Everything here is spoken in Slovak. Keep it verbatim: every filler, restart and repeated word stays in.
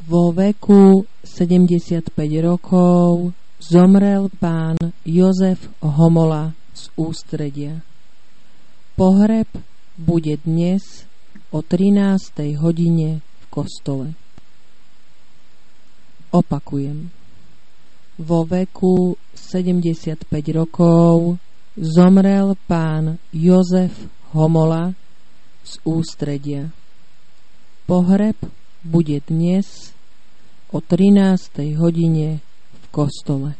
Vo veku sedemdesiatpäť rokov zomrel pán Jozef Homola z Ústredia. Pohreb bude dnes o trinástej hodine v kostole. Opakujem. Vo veku sedemdesiatpäť rokov zomrel pán Jozef Homola z Ústredia. Pohreb bude dnes o trinástej hodine v kostole.